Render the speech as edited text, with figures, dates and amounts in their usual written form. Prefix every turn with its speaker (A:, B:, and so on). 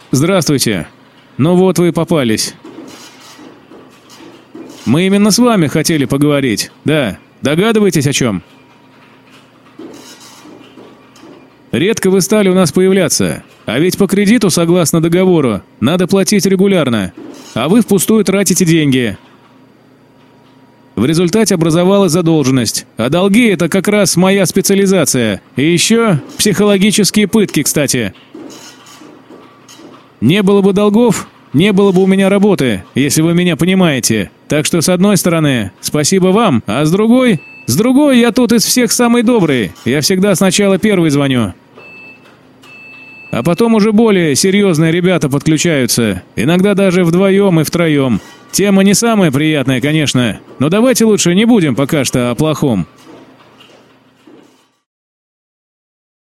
A: Здравствуйте. Ну вот вы и попались. Мы именно с вами хотели поговорить. Да, догадываетесь о чем? Редко вы стали у нас появляться. А ведь по кредиту, согласно договору, надо платить регулярно. А вы впустую тратите деньги. В результате образовалась задолженность. А долги – это как раз моя специализация. И еще психологические пытки, кстати. Не было бы долгов, не было бы у меня работы, если вы меня понимаете. Так что с одной стороны, спасибо вам, а с другой я тут из всех самый добрый. Я всегда сначала первый звоню. А потом уже более серьезные ребята подключаются. Иногда даже вдвоем и втроем. Тема не самая приятная, конечно, но давайте лучше не будем пока что о плохом.